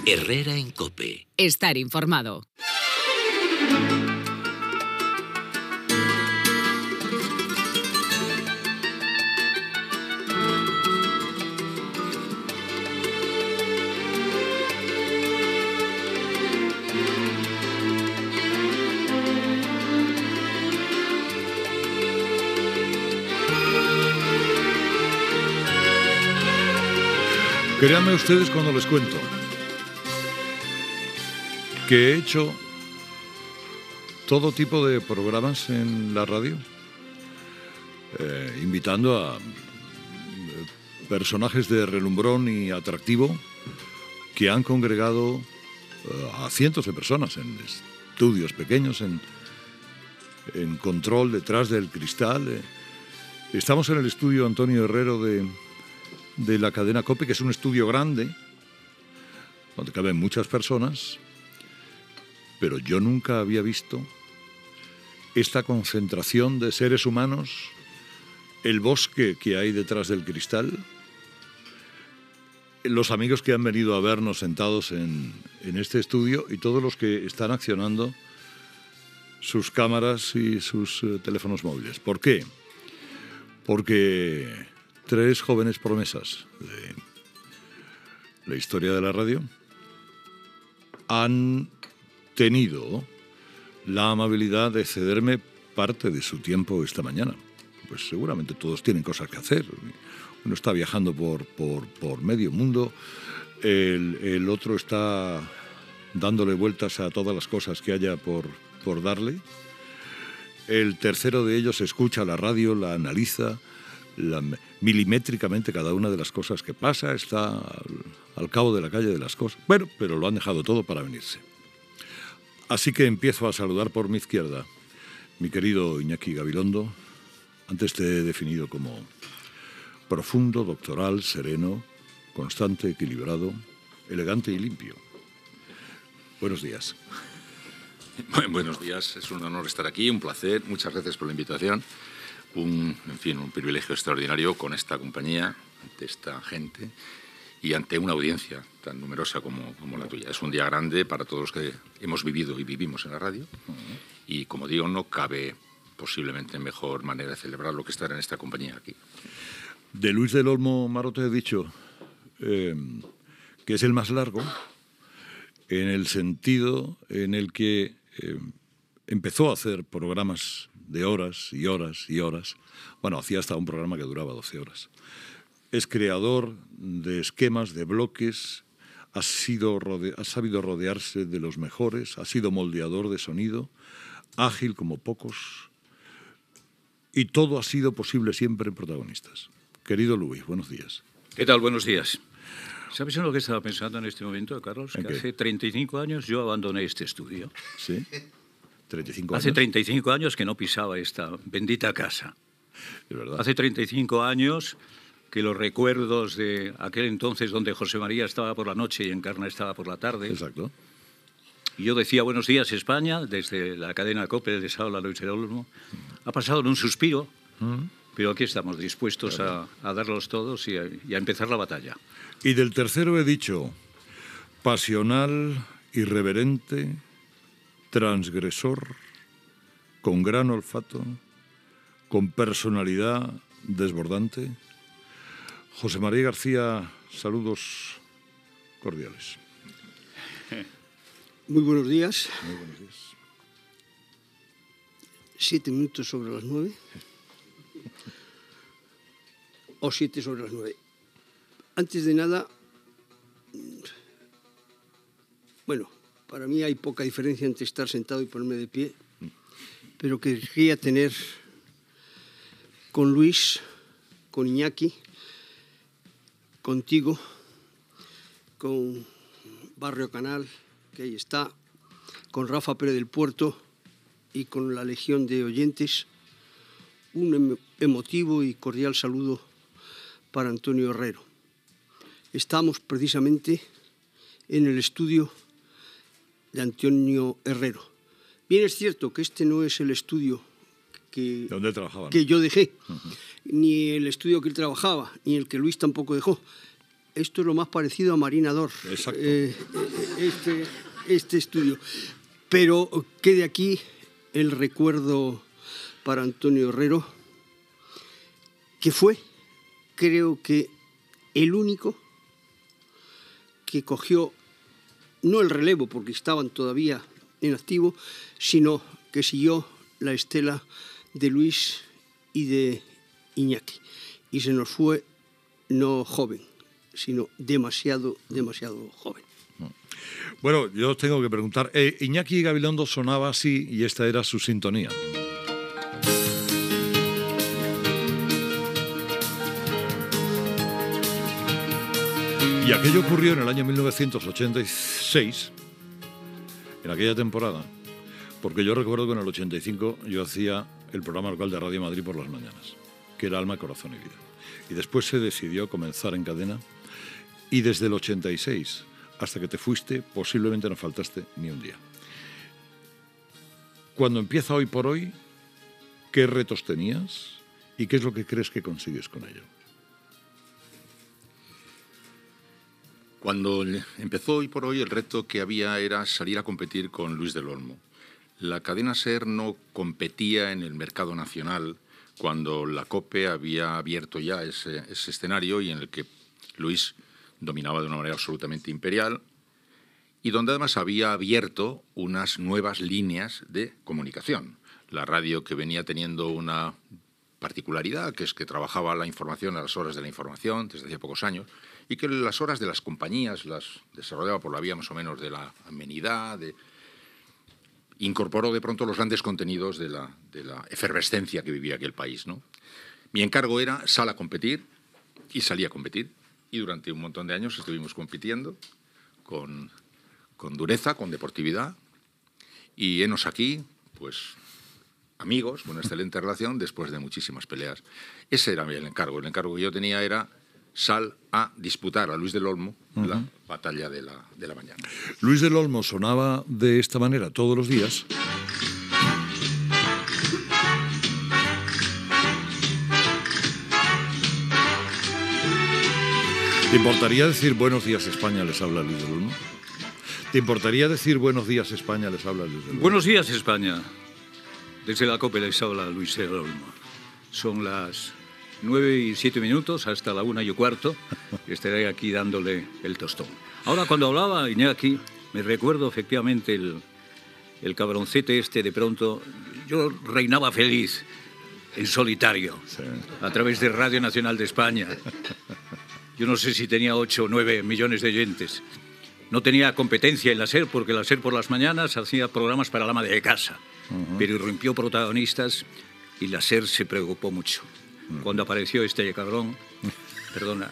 Herrera en COPE. Estar informado. Créanme ustedes cuando les cuento que he hecho todo tipo de programas en la radio, invitando a personajes de relumbrón y atractivo que han congregado a cientos de personas en estudios pequeños, en control detrás del cristal. Estamos en el estudio Antonio Herrero de la cadena COPE, que es un estudio grande, donde caben muchas personas, pero yo nunca había visto esta concentración de seres humanos, el bosque que hay detrás del cristal, los amigos que han venido a vernos sentados en este estudio y todos los que están accionando sus cámaras y sus teléfonos móviles. ¿Por qué? Porque 3 jóvenes promesas de la historia de la radio han tenido la amabilidad de cederme parte de su tiempo esta mañana. Pues seguramente todos tienen cosas que hacer. Uno está viajando por medio mundo, el otro está dándole vueltas a todas las cosas que haya por darle. El tercero de ellos escucha la radio, la analiza, milimétricamente cada una de las cosas que pasa, está al cabo de la calle de las cosas. Bueno, pero lo han dejado todo para venirse. Así que empiezo a saludar por mi izquierda, mi querido Iñaki Gabilondo. Antes te he definido como profundo, doctoral, sereno, constante, equilibrado, elegante y limpio. Buenos días. Buenos días, es un honor estar aquí, un placer, muchas gracias por la invitación. Un privilegio extraordinario con esta compañía, ante esta gente y ante una audiencia tan numerosa como la tuya. Es un día grande para todos los que hemos vivido y vivimos en la radio. Y, como digo, no cabe posiblemente mejor manera de celebrarlo que estar en esta compañía aquí. De Luis del Olmo Marote he dicho que es el más largo, en el sentido en el que empezó a hacer programas de horas y horas y horas. Bueno, hacía hasta un programa que duraba 12 horas. Es creador de esquemas, de bloques, ha sabido rodearse de los mejores, ha sido moldeador de sonido, ágil como pocos, y todo ha sido posible siempre en protagonistas. Querido Luis, buenos días. ¿Qué tal? Buenos días. ¿Sabes en lo que estaba pensando en este momento, Carlos? Que hace 35 años yo abandoné este estudio. ¿Sí? 35 años. Hace 35 años que no pisaba esta bendita casa. Es verdad. Hace 35 años que los recuerdos de aquel entonces donde José María estaba por la noche y Encarna estaba por la tarde. Exacto. Y yo decía buenos días España, desde la cadena COPE, les habla Luis del Olmo. Ha pasado en un suspiro, pero aquí estamos dispuestos a darlos todos y a empezar la batalla. Y del tercero he dicho, pasional, irreverente, transgresor, con gran olfato, con personalidad desbordante. José María García, saludos cordiales. Muy buenos días. Muy buenos días. 7 minutos sobre las 9. O 7 sobre las 9. Antes de nada, bueno, para mí hay poca diferencia entre estar sentado y ponerme de pie, pero querría tener con Luis, con Iñaki, contigo, con Barrio Canal, que ahí está, con Rafa Pérez del Puerto y con la legión de oyentes, un emotivo y cordial saludo para Antonio Herrero. Estamos precisamente en el estudio de Antonio Herrero. Bien es cierto que este no es el estudio que yo dejé, ni el estudio que él trabajaba, ni el que Luis tampoco dejó, esto es lo más parecido a Marinador. Exacto. Este estudio. Pero quede aquí el recuerdo para Antonio Herrero, que fue, creo que, el único que cogió, no el relevo, porque estaban todavía en activo, sino que siguió la estela de Luis y de Iñaki. Y se nos fue no joven, sino demasiado, demasiado joven. Bueno, yo os tengo que preguntar, Iñaki Gabilondo sonaba así y esta era su sintonía. Y aquello ocurrió en el año 1986, en aquella temporada, porque yo recuerdo que en el 85 yo hacía el programa local de Radio Madrid por las mañanas, que era Alma, Corazón y Vida. Y después se decidió comenzar en cadena, y desde el 86 hasta que te fuiste, posiblemente no faltaste ni un día. Cuando empieza Hoy por Hoy, ¿qué retos tenías y qué es lo que crees que consigues con ello? Cuando empezó Hoy por Hoy, el reto que había era salir a competir con Luis del Olmo. La cadena SER no competía en el mercado nacional cuando la COPE había abierto ya ese escenario y en el que Luis dominaba de una manera absolutamente imperial y donde además había abierto unas nuevas líneas de comunicación. La radio, que venía teniendo una particularidad, que es que trabajaba la información a las horas de la información desde hacía pocos años, y que las horas de las compañías las desarrollaba por la vía más o menos de la amenidad, incorporó de pronto los grandes contenidos de la efervescencia que vivía aquel país, ¿no? Mi encargo era sal a competir, y salí a competir, y durante un montón de años estuvimos compitiendo con dureza, con deportividad, y henos aquí, pues amigos, con excelente relación, después de muchísimas peleas. Ese era el encargo. El encargo que yo tenía era sal a disputar a Luis del Olmo la batalla de la mañana. Luis del Olmo sonaba de esta manera todos los días. ¿Te importaría decir buenos días España, les habla Luis del Olmo? ¿Te importaría decir buenos días España, les habla Luis del Olmo? Buenos días España. Desde la COPE les habla Luis del Olmo. Son las 9:07 hasta la 1:15. Estaré aquí dándole el tostón. Ahora, cuando hablaba Iñaki, me recuerdo efectivamente el cabroncete este de pronto. Yo reinaba feliz, en solitario, sí, a través de Radio Nacional de España. Yo no sé si tenía 8 o 9 millones de oyentes. No tenía competencia en la SER, porque la SER por las mañanas hacía programas para la ama de casa, pero irrumpió protagonistas y la SER se preocupó mucho. Cuando apareció este cabrón, perdona,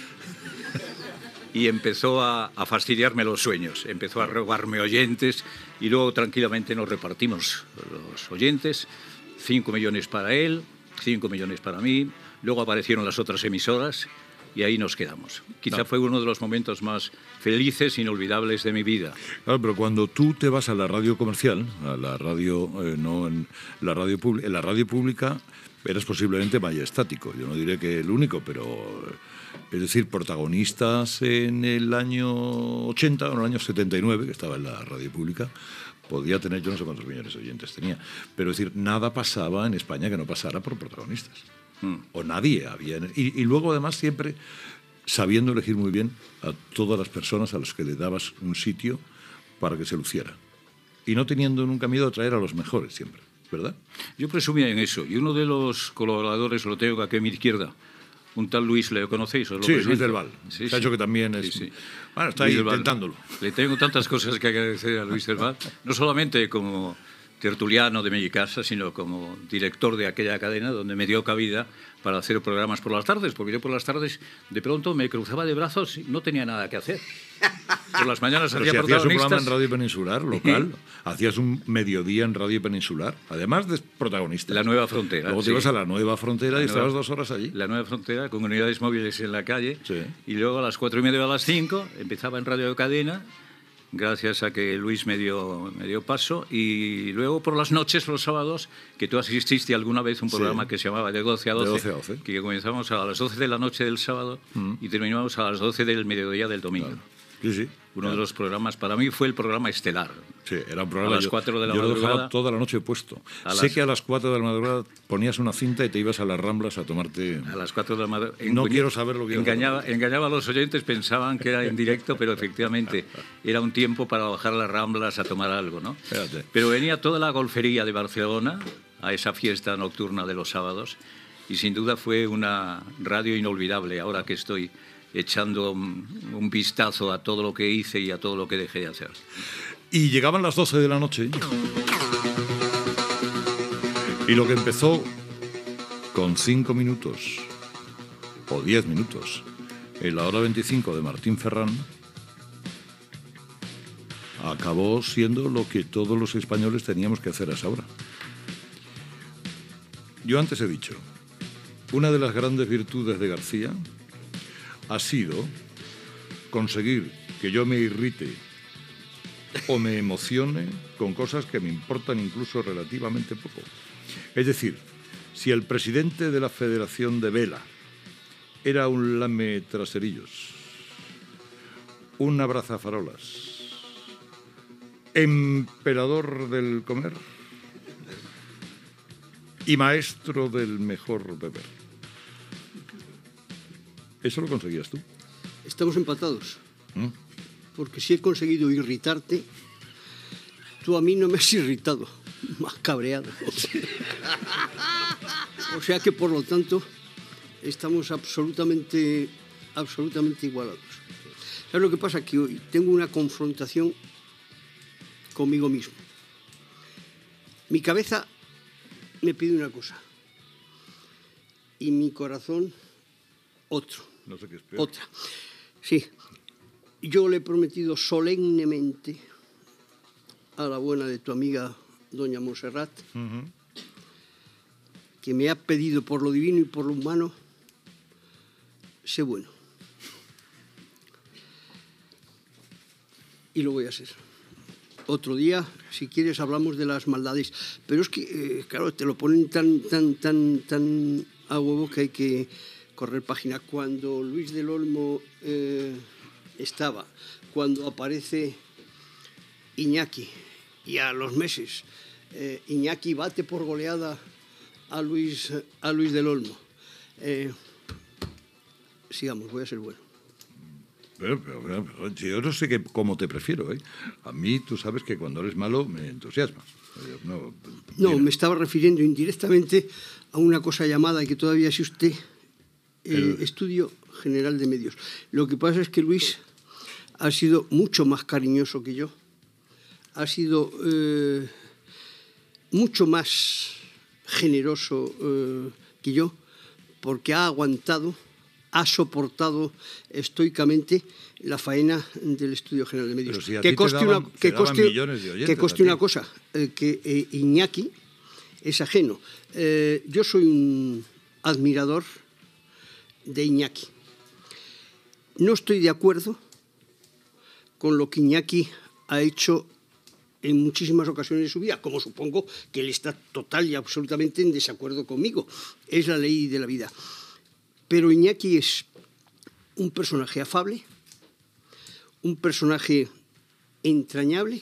y empezó a fastidiarme los sueños, empezó a robarme oyentes y luego tranquilamente nos repartimos los oyentes, 5 millones para él, 5 millones para mí, luego aparecieron las otras emisoras y ahí nos quedamos. Quizá fue uno de los momentos más felices, inolvidables de mi vida. Claro, pero cuando tú te vas a la radio comercial, a la radio, en la radio pública, eres posiblemente majestático. Yo no diré que el único, pero es decir, protagonistas en el año 80 o en el año 79, que estaba en la radio pública, podía tener, yo no sé cuántos millones de oyentes tenía, pero es decir, nada pasaba en España que no pasara por protagonistas. O nadie había. Y luego, además, siempre sabiendo elegir muy bien a todas las personas a las que le dabas un sitio para que se luciera. Y no teniendo nunca miedo a traer a los mejores siempre, ¿verdad? Yo presumía en eso. Y uno de los colaboradores lo tengo aquí a mi izquierda. Un tal Luis, ¿le conocéis? ¿Os lo Sí, presento? Luis del Val. Sí, Se ha hecho que también es... Sí. Bueno, está Luis ahí del Val. intentándolo. Le tengo tantas cosas que agradecer a Luis del Val. No solamente como tertuliano de mi casa, sino como director de aquella cadena donde me dio cabida para hacer programas por las tardes, porque yo por las tardes de pronto me cruzaba de brazos y no tenía nada que hacer. Por las mañanas Pero hacía si hacías un protagonistas. programa en Radio Peninsular, local, hacías un mediodía en Radio Peninsular, además de protagonista. La Nueva Frontera. Luego te sí. ibas a la Nueva Frontera y La estabas nueva- 2 horas allí. La Nueva Frontera, con unidades móviles en la calle. Sí. Y luego a las 4:30 o a las 5 empezaba en Radio Cadena gracias a que Luis me dio paso. Y luego por las noches, los sábados, que tú asististe alguna vez a un programa que se llamaba De 12 a 12, De 12 a 12. que comenzamos a las 12 de la noche del sábado y terminamos a las 12 del mediodía del domingo. Claro. Sí, sí. Uno de los programas, para mí fue el programa estelar. Sí, era un programa. A las 4 de la yo lo madrugada. dejaba toda la noche puesto. Sé que a las 4 de la madrugada ponías una cinta y te ibas a las Ramblas a tomarte... A las 4 de la madrugada. No quiero saber lo que... Engañaba a los oyentes, pensaban que era en directo, pero efectivamente era un tiempo para bajar las Ramblas a tomar algo, ¿no? Espérate. Pero venía toda la golfería de Barcelona a esa fiesta nocturna de los sábados y sin duda fue una radio inolvidable ahora que estoy echando un vistazo a todo lo que hice y a todo lo que dejé de hacer. Y llegaban las 12 de la noche y lo que empezó con 5 minutos o 10 minutos en la hora 25 de Martín Ferrán acabó siendo lo que todos los españoles teníamos que hacer a esa hora. Yo antes he dicho, una de las grandes virtudes de García ha sido conseguir que yo me irrite o me emocione con cosas que me importan incluso relativamente poco. Es decir, si el presidente de la Federación de Vela era un lame traserillos, un abrazafarolas, emperador del comer y maestro del mejor beber, ¿eso lo conseguías tú? Estamos empatados. Porque si he conseguido irritarte, tú a mí no me has irritado, más cabreado. O sea que, por lo tanto, estamos absolutamente igualados. ¿Sabes lo que pasa? Que hoy tengo una confrontación conmigo mismo. Mi cabeza me pide una cosa y mi corazón otro. No sé qué es peor. Otra. Sí. Yo le he prometido solemnemente a la buena de tu amiga doña Montserrat que me ha pedido por lo divino y por lo humano, sé bueno. Y lo voy a hacer. Otro día, si quieres, hablamos de las maldades. Pero es que, claro, te lo ponen tan a huevo que hay que correr página. Cuando Luis del Olmo estaba, cuando aparece Iñaki, y a los meses Iñaki bate por goleada a Luis del Olmo. Sigamos, voy a ser bueno. Pero, yo no sé cómo te prefiero, ¿eh? A mí, tú sabes que cuando eres malo me entusiasma. No, me estaba refiriendo indirectamente a una cosa llamada, y que todavía existe, Estudio General de Medios. Lo que pasa es que Luis ha sido mucho más cariñoso que yo, ha sido mucho más generoso que yo, porque ha aguantado, ha soportado estoicamente la faena del Estudio General de Medios. Si que coste una cosa, que Iñaki es ajeno. Yo soy un admirador de Iñaki. No estoy de acuerdo con lo que Iñaki ha hecho en muchísimas ocasiones de su vida, como supongo que él está total y absolutamente en desacuerdo conmigo. Es la ley de la vida. Pero Iñaki es un personaje afable, un personaje entrañable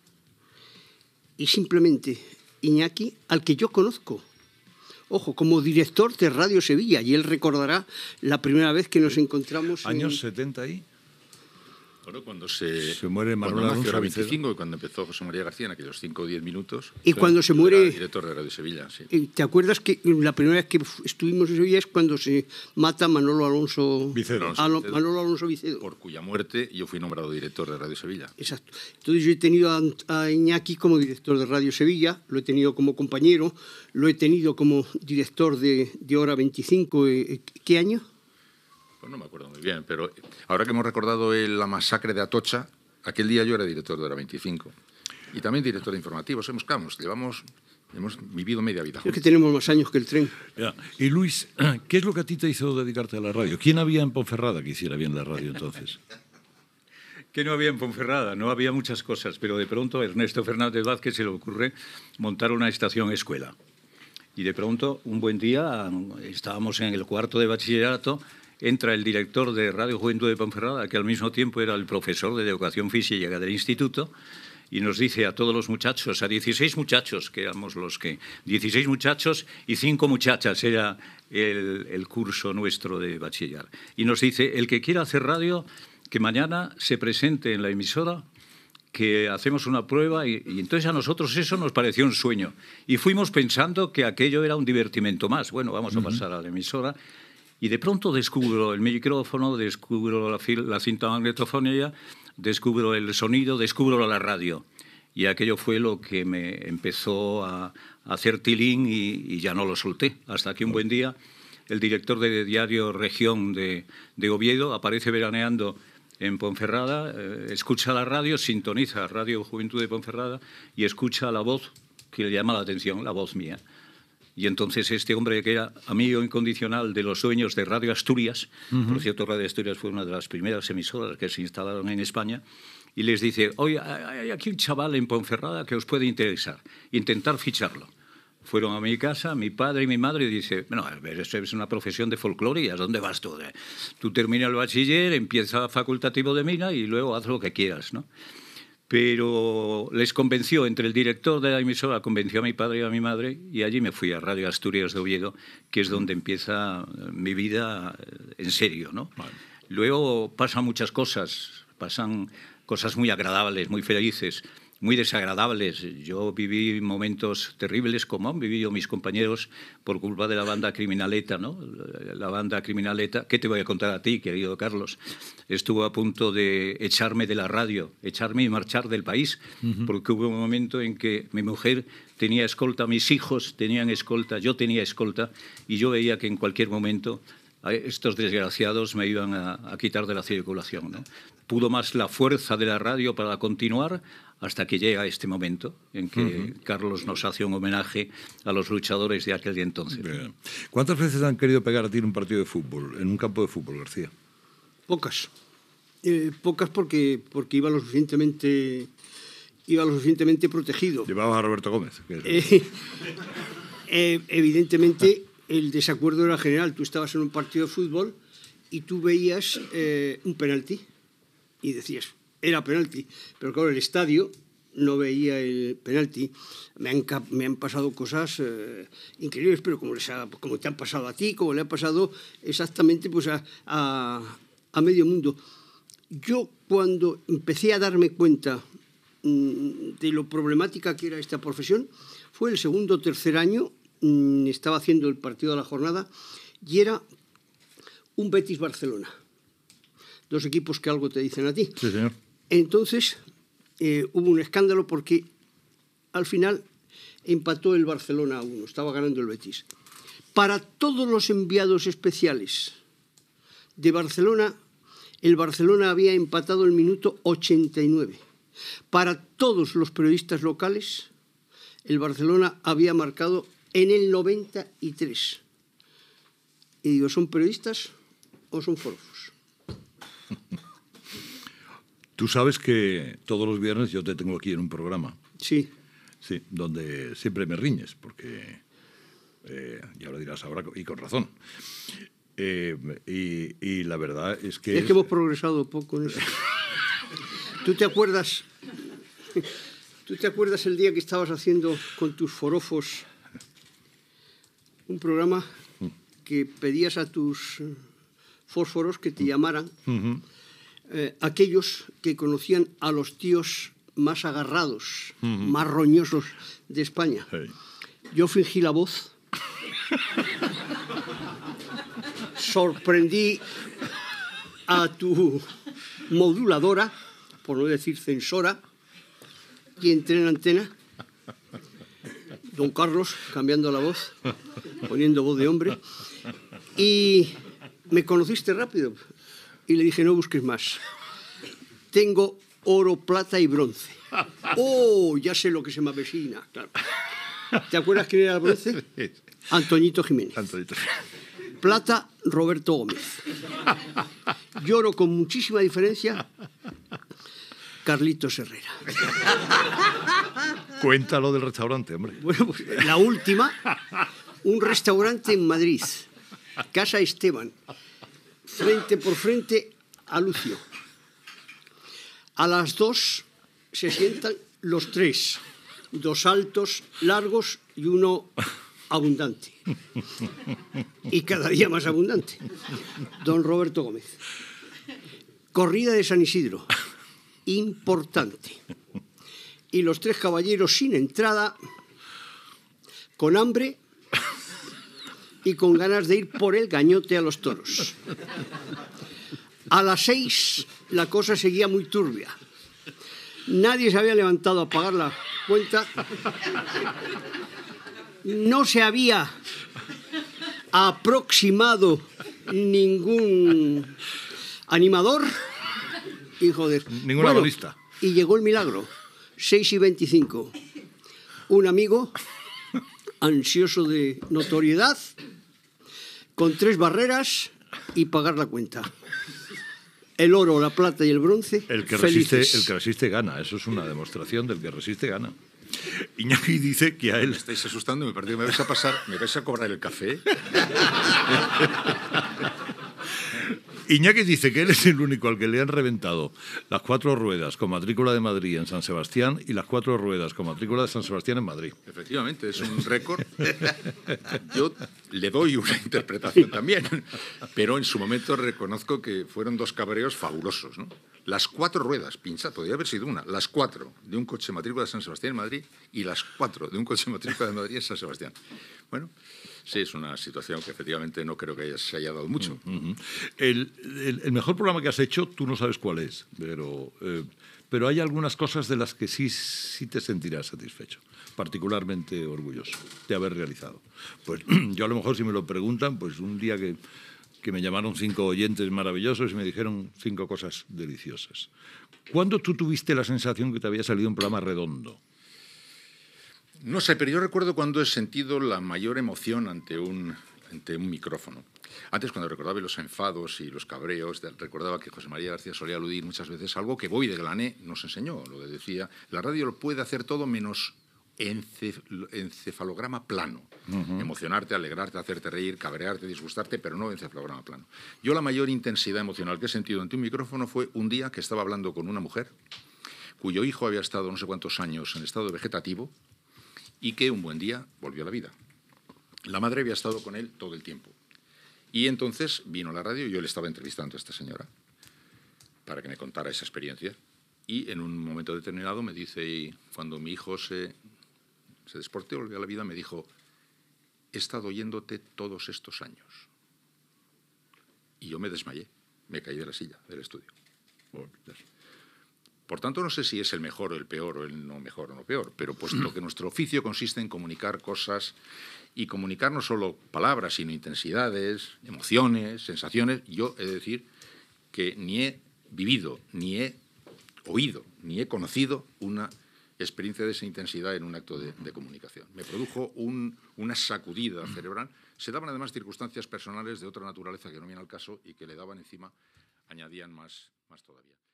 y simplemente Iñaki, al que yo conozco, ojo, como director de Radio Sevilla, y él recordará la primera vez que nos encontramos ¿Años 70 ahí? Bueno, cuando se muere Manuel Alonso era 25 y cuando empezó José María García en aquellos 5 o 10 minutos. Y cuando se muere... Era director de Radio Sevilla, sí. ¿Te acuerdas que la primera vez que estuvimos en Sevilla es cuando se mata Manolo Alonso Vicedo? Manolo Alonso Vicedo. Por cuya muerte yo fui nombrado director de Radio Sevilla. Exacto. Entonces yo he tenido a Iñaki como director de Radio Sevilla, lo he tenido como compañero, lo he tenido como director de Hora 25. ¿Qué año? Pues no me acuerdo muy bien, pero ahora que hemos recordado la masacre de Atocha, aquel día yo era director de Hora 25 y también director de informativos. Hemos vivido media vida. Es que tenemos más años que el tren. Ya. Y Luis, ¿qué es lo que a ti te hizo dedicarte a la radio? ¿Quién había en Ponferrada que hiciera bien la radio entonces? que no había en Ponferrada, no había muchas cosas, pero de pronto a Ernesto Fernández Vázquez se le ocurre montar una estación escuela. Y de pronto, un buen día, estábamos en el cuarto de bachillerato, entra el director de Radio Juventud de Ponferrada, que al mismo tiempo era el profesor de educación física del instituto, y nos dice a todos los muchachos, a 16 muchachos, que éramos los que... 16 muchachos y 5 muchachas era el curso nuestro de bachiller. Y nos dice, el que quiera hacer radio, que mañana se presente en la emisora, que hacemos una prueba, y entonces a nosotros eso nos pareció un sueño. Y fuimos pensando que aquello era un divertimento más. Bueno, vamos a pasar a la emisora. Y de pronto descubro el micrófono, descubro la cinta magnetofónica, descubro el sonido, descubro la radio. Y aquello fue lo que me empezó a hacer tilín y ya no lo solté. Hasta que un buen día el director de Diario Región de Oviedo aparece veraneando en Ponferrada, escucha la radio, sintoniza Radio Juventud de Ponferrada y escucha la voz que le llama la atención, la voz mía. Y entonces este hombre, que era amigo incondicional de los dueños de Radio Asturias, por cierto, Radio Asturias fue una de las primeras emisoras que se instalaron en España, y les dice, oye, hay aquí un chaval en Ponferrada que os puede interesar, intentar ficharlo. Fueron a mi casa, mi padre y mi madre, y dice, bueno, a ver, esto es una profesión de folclore, ¿a dónde vas tú? Tú terminas el bachiller, empieza facultativo de mina y luego haz lo que quieras, ¿no? Pero les convenció, entre el director de la emisora, convenció a mi padre y a mi madre, y allí me fui a Radio Asturias de Oviedo, que es donde empieza mi vida en serio, ¿no? Vale. Luego pasan muchas cosas, pasan cosas muy agradables, muy felices, muy desagradables. Yo viví momentos terribles, como han vivido mis compañeros, por culpa de la banda Criminaleta, ¿no? La banda Criminaleta, ¿qué te voy a contar a ti, querido Carlos? Estuvo a punto de echarme de la radio, echarme y marchar del país, porque hubo un momento en que mi mujer tenía escolta, mis hijos tenían escolta, yo tenía escolta, y yo veía que en cualquier momento estos desgraciados me iban a quitar de la circulación, ¿no? Pudo más la fuerza de la radio para continuar hasta que llega este momento en que Carlos nos hace un homenaje a los luchadores de aquel entonces. Bien. ¿Cuántas veces han querido pegar a ti en un partido de fútbol, en un campo de fútbol, García? Pocas. Pocas porque iba lo suficientemente protegido. Llevabas a Roberto Gómez. Evidentemente el desacuerdo era general. Tú estabas en un partido de fútbol y tú veías un penalti y decías, era penalti. Pero claro, el estadio no veía el penalti. Me han pasado cosas increíbles, pero como te han pasado a ti, como le ha pasado exactamente pues, a medio mundo. Yo, cuando empecé a darme cuenta de lo problemática que era esta profesión, fue el segundo o tercer año. Estaba haciendo el partido de la jornada y era un Betis-Barcelona. Dos equipos que algo te dicen a ti. Sí, señor. Entonces hubo un escándalo porque al final empató el Barcelona a 1, estaba ganando el Betis. Para todos los enviados especiales de Barcelona, el Barcelona había empatado el minuto 89. Para todos los periodistas locales, el Barcelona había marcado en el 93. Y digo, ¿son periodistas o son forofos? Tú sabes que todos los viernes yo te tengo aquí en un programa. Sí. Sí, donde siempre me riñes, porque ya lo dirás ahora, y con razón. Y la verdad es que... Es que hemos progresado poco en eso. ¿Tú te acuerdas el día que estabas haciendo con tus forofos un programa que pedías a tus fósforos que te llamaran? Aquellos que conocían a los tíos más agarrados, más roñosos de España. Hey. Yo fingí la voz, sorprendí a tu moduladora, por no decir censora, y entré en antena. Don Carlos, cambiando la voz, poniendo voz de hombre, y me conociste rápido. Y le dije, no busques más. Tengo oro, plata y bronce. ¡Oh! Ya sé lo que se me avecina. Claro. ¿Te acuerdas quién era el bronce? Antoñito Jiménez. Plata, Roberto Gómez. Lloro con muchísima diferencia Carlitos Herrera. Cuéntalo del restaurante, hombre. Bueno, pues la última, un restaurante en Madrid, Casa Esteban, frente por frente a Lucio. A las 2 se sientan los tres, 2 altos, largos y uno abundante. Y cada día más abundante. Don Roberto Gómez. Corrida de San Isidro. Importante. Y los 3 caballeros sin entrada, con hambre y con ganas de ir por el gañote a los toros. A las 6 la cosa seguía muy turbia. Nadie se había levantado a pagar la cuenta. No se había aproximado ningún animador. Y joder. Ninguna bolista. Y llegó el milagro. 6:25. Un amigo, ansioso de notoriedad, con 3 barreras y pagar la cuenta. El oro, la plata y el bronce, El que resiste gana. Eso es una demostración del que resiste gana. Iñaki dice que a él... Me estáis asustando, me parece que me vais a cobrar el café. Iñaki dice que él es el único al que le han reventado las 4 ruedas con matrícula de Madrid en San Sebastián y las 4 ruedas con matrícula de San Sebastián en Madrid. Efectivamente, es un récord. Yo le doy una interpretación también, pero en su momento reconozco que fueron 2 cabreos fabulosos, ¿no? Las 4 ruedas, pincha, podría haber sido una, las 4 de un coche matrícula de San Sebastián en Madrid y las 4 de un coche matrícula de Madrid en San Sebastián. Bueno, sí, es una situación que efectivamente no creo que se haya dado mucho. El mejor programa que has hecho, tú no sabes cuál es, pero hay algunas cosas de las que sí te sentirás satisfecho, particularmente orgulloso de haber realizado. Pues yo a lo mejor si me lo preguntan, pues un día que me llamaron 5 oyentes maravillosos y me dijeron 5 cosas deliciosas. ¿Cuándo tú tuviste la sensación que te había salido un programa redondo? No sé, pero yo recuerdo cuando he sentido la mayor emoción ante un micrófono. Antes, cuando recordaba los enfados y los cabreos, recordaba que José María García solía aludir muchas veces a algo que Boy de Glané nos enseñó. Lo que decía, la radio lo puede hacer todo menos encefalograma plano. Emocionarte, alegrarte, hacerte reír, cabrearte, disgustarte, pero no encefalograma plano. Yo la mayor intensidad emocional que he sentido ante un micrófono fue un día que estaba hablando con una mujer cuyo hijo había estado no sé cuántos años en estado vegetativo y que un buen día volvió a la vida. La madre había estado con él todo el tiempo. Y entonces vino a la radio y yo le estaba entrevistando a esta señora para que me contara esa experiencia. Y en un momento determinado me dice, y cuando mi hijo se desportó, volvió a la vida, me dijo, he estado oyéndote todos estos años. Y yo me desmayé, me caí de la silla del estudio. Por tanto, no sé si es el mejor o el peor, o el no mejor o no peor, pero puesto que nuestro oficio consiste en comunicar cosas y comunicar no solo palabras, sino intensidades, emociones, sensaciones, yo he de decir que ni he vivido, ni he oído, ni he conocido una experiencia de esa intensidad en un acto de comunicación. Me produjo una sacudida cerebral. Se daban además circunstancias personales de otra naturaleza que no viene al caso y que le daban encima, añadían más todavía.